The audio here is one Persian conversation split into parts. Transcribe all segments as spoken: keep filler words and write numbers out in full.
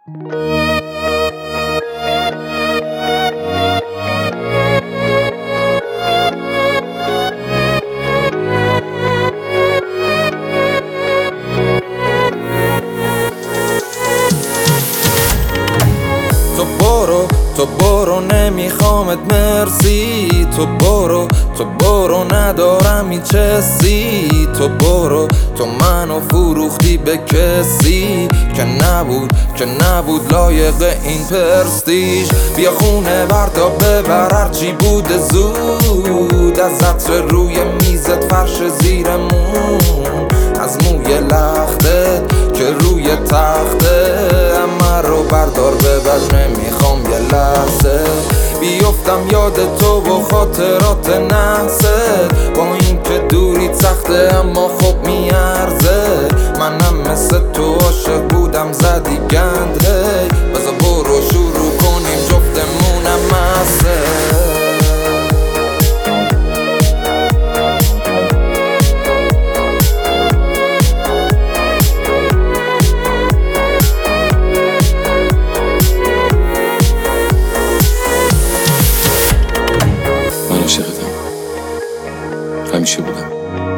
تو برو تو برو نمیخوامت مرسی، تو برو تو برو ندارم هیچ حسی، تو برو تو منو فروختی به کسی که نبود که نبود لایق این پرستیژ. بیا خونه بردا ببر هرچی بوده زود، از عطر روی میزت فرش زیرمون، از موی لختت که روی تخته، همه رو بردار ببر نمیخوام یه لحظه بیفتم یاد تو و خاطرات نحست، با این که دوری سخته اما خب میارزه، منم مثل تو عاشق بودم زدی گند، هی بذار برو شروع کنیم جفتمونم مسته. همیشه بودم.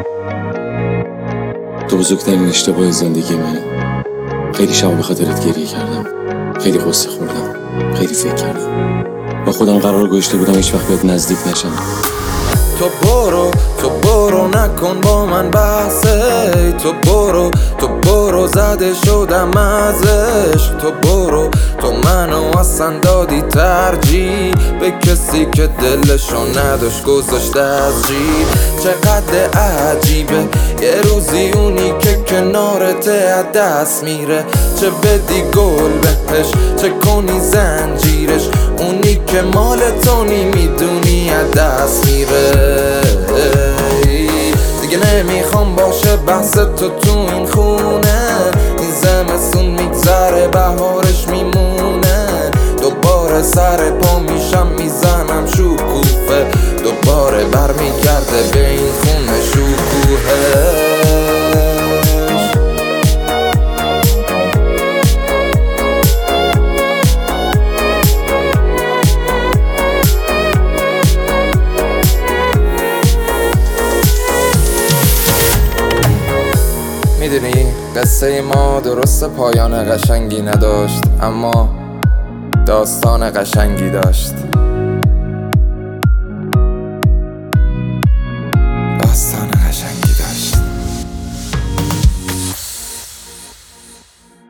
تو بزرگترین اشتباه زندگی منی. خیلی شب به خاطرت گریه کردم، خیلی قصه خوردم، خیلی فکر کردم، با خودم قرار گذاشته بودم هیچ وقت بهت نزدیک نشم. تو برو تو برو نکن با من بحثه، تو برو تو برو زده شدم از عشق، تو برو تو منو اصلا دادی ترجیح به کسی که دلشو نداشت گذاشته از جیب. چقدر عجیبه یه روزی اونی که کنارته از دست میره، چه بدی گل بهش چه کنی زنجیرش، اونی که مال تو میدونی از دست میره. دیگه نمیخوام باشه بحث تو تو این خونه، این زمستون میگذره بهارش میمونه، دوباره سر پا میشم میزنم شکوفه، دوباره برمیگرده به این خونه شکوهه. میدونی قصه ما درست پایان قشنگی نداشت، اما داستان قشنگی داشت.